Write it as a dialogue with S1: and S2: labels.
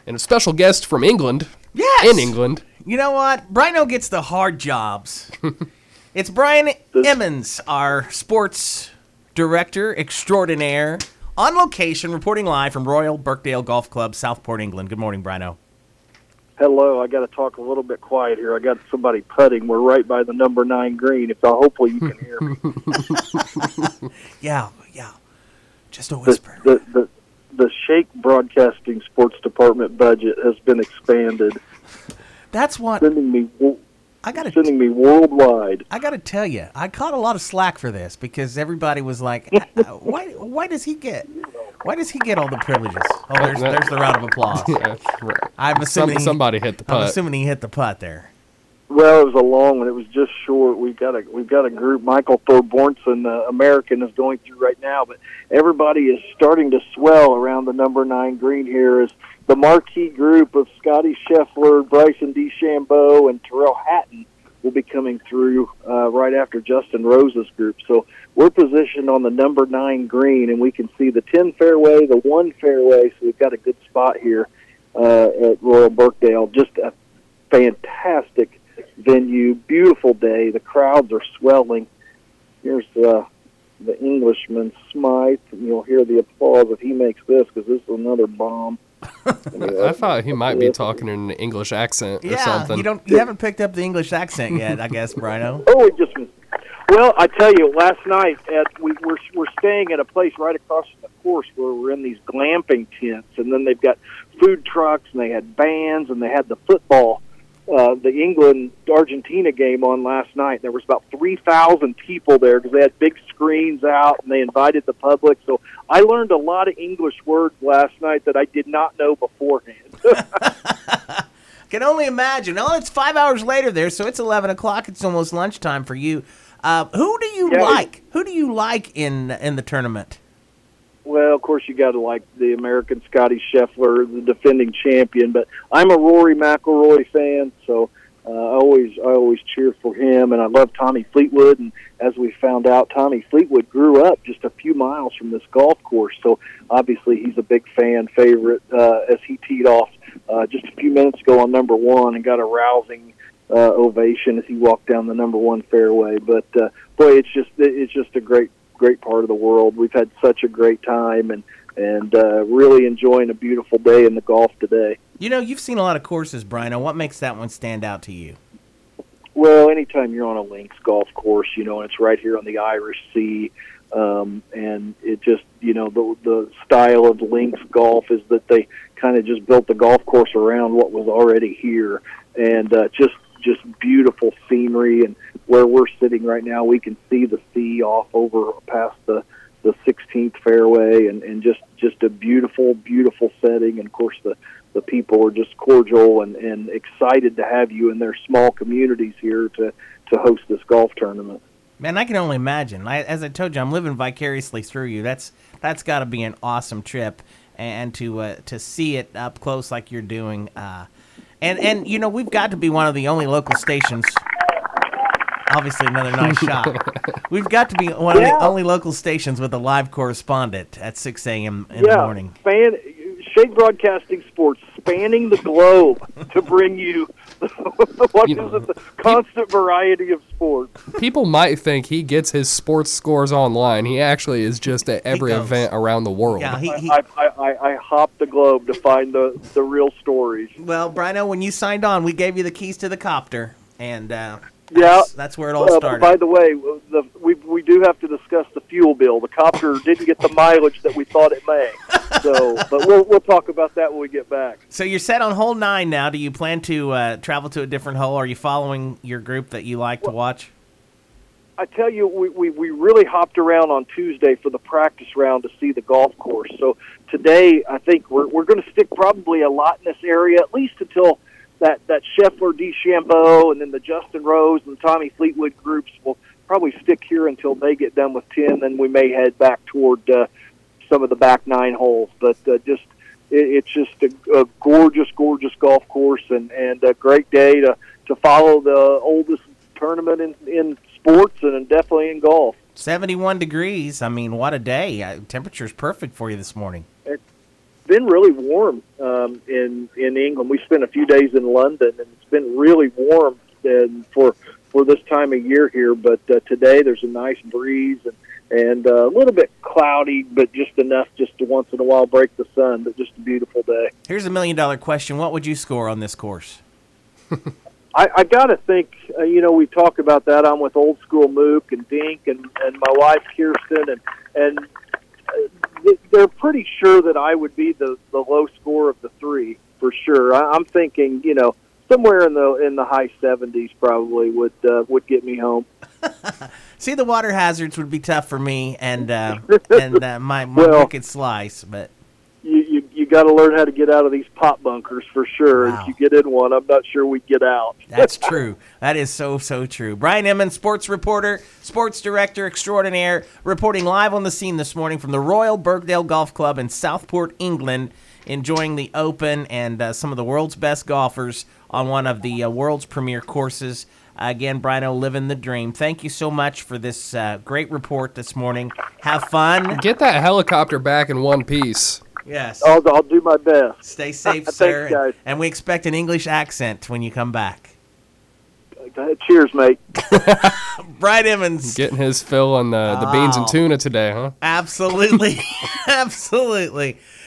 S1: and a special guest from England.
S2: Yes!
S1: In England.
S2: You know what? Brino gets the hard jobs. It's Brian Emmons, our sports director extraordinaire, on location, reporting live from Royal Birkdale Golf Club, Southport, England. Good morning, Brino.
S3: Hello, I got to talk a little bit quiet here. I got somebody putting. We're right by the number 9 green. Hopefully you can hear me.
S2: Yeah. Just a whisper.
S3: The Shake Broadcasting Sports Department budget has been expanded.
S2: That's what
S3: sending me worldwide.
S2: I got to tell you, I caught a lot of slack for this because everybody was like, "Why does he get all the privileges?" Oh, there's the round of applause.
S1: Yeah, right.
S2: I'm assuming
S1: somebody hit the putt.
S2: I'm assuming he hit the putt there.
S3: Well, it was a long one. It was just short. We've got a group. Michael Thorbjornsen, American, is going through right now, but everybody is starting to swell around the number 9 green here as the marquee group of Scotty Scheffler, Bryson DeChambeau, and Terrell Hatton will be coming through right after Justin Rose's group. So we're positioned on the number 9 green, and we can see the 10 fairway, the 1 fairway, so we've got a good spot here at Royal Birkdale. Just a fantastic venue, beautiful day. The crowds are swelling. Here's the Englishman, Smythe, and you'll hear the applause if he makes this because this is another bomb.
S1: I thought he might be talking in an English accent or something.
S2: You haven't picked up the English accent yet, I guess, Brino.
S3: Oh, it just well, I tell you, last night we're staying at a place right across from the course where we're in these glamping tents, and then they've got food trucks, and they had bands, and they had the football, the England-Argentina game on last night. There was about 3,000 people there because they had big screens out, and they invited the public. So I learned a lot of English words last night that I did not know beforehand.
S2: Can only imagine. Oh, it's 5 hours later there, so it's 11 o'clock. It's almost lunchtime for you. Who do you like? Who do you like in the tournament?
S3: Well, of course, you got to like the American Scotty Scheffler, the defending champion. But I'm a Rory McIlroy fan, so I always cheer for him. And I love Tommy Fleetwood. And as we found out, Tommy Fleetwood grew up just a few miles from this golf course. So obviously, he's a big fan favorite as he teed off just a few minutes ago on number 1 and got a rousing ovation as he walked down the number 1 fairway. But boy, it's just a great part of the world. We've had such a great time and really enjoying a beautiful day in the golf today.
S2: You know, you've seen a lot of courses, Brino. What makes that one stand out to you?
S3: Well, anytime you're on a links golf course, and it's right here on the Irish Sea, and it just, the style of links golf is that they kind of just built the golf course around what was already here, and just beautiful scenery. And where we're sitting right now, we can see the sea off over past the 16th fairway, and just a beautiful setting. And of course, the people are just cordial and excited to have you in their small communities here to host this golf tournament.
S2: Man, I can only imagine. As I told you, I'm living vicariously through you. That's got to be an awesome trip, and to see it up close like you're doing. And we've got to be one of the only local stations. Obviously, another nice shot. We've got to be one of the only local stations with a live correspondent at 6 a.m. in the morning.
S3: Shake Broadcasting Sports, spanning the globe to bring you the constant variety of sports.
S1: People might think he gets his sports scores online. He actually is just at every event around the world.
S2: Yeah,
S3: I hopped the globe to find the real stories.
S2: Well, Brino, when you signed on, we gave you the keys to the copter, and that's where it all started.
S3: By the way, we do have to discuss the fuel bill. The copter didn't get the mileage that we thought it may. But we'll talk about that when we get back.
S2: So you're set on hole 9 now. Do you plan to travel to a different hole? Are you following your group that you like to watch?
S3: I tell you, we really hopped around on Tuesday for the practice round to see the golf course. So today, I think we're going to stick probably a lot in this area, at least until that Scheffler, DeChambeau, and then the Justin Rose and Tommy Fleetwood groups will probably stick here until they get done with 10. Then we may head back toward some of the back 9 holes. But it's just a gorgeous golf course and a great day to follow the oldest tournament in sports and definitely in golf.
S2: 71 degrees. I mean, what a day. Temperature's perfect for you this morning.
S3: been really warm in England. We spent a few days in London, and it's been really warm for this time of year here. But today there's a nice breeze and a little bit cloudy, but just enough just to once in a while break the sun. But just a beautiful day.
S2: Here's $1 million question: what would you score on this course?
S3: I got to think, we talk about that. I'm with Old School Mook and Dink and my wife Kirsten, and they're pretty sure that I would be the low score of the three for sure. I'm thinking, somewhere in the high 70s probably would get me home.
S2: See, the water hazards would be tough for me, and my wicked slice, but.
S3: You got to learn how to get out of these pop bunkers for sure.
S2: Wow.
S3: If you get in one, I'm not sure we'd get out.
S2: That's true. That is so true. Brian Emmons, sports reporter, sports director extraordinaire, reporting live on the scene this morning from the Royal Birkdale Golf Club in Southport, England, enjoying the Open and some of the world's best golfers on one of the world's premier courses. Again, Brian, living the dream. Thank you so much for this great report this morning. Have fun.
S1: Get that helicopter back in one piece.
S2: Yes.
S3: I'll do my best.
S2: Stay safe, sir.
S3: Thanks, guys.
S2: And we expect an English accent when you come back.
S3: Cheers, mate.
S2: Brian Emmons.
S1: Getting his fill on the beans and tuna today, huh?
S2: Absolutely. Absolutely.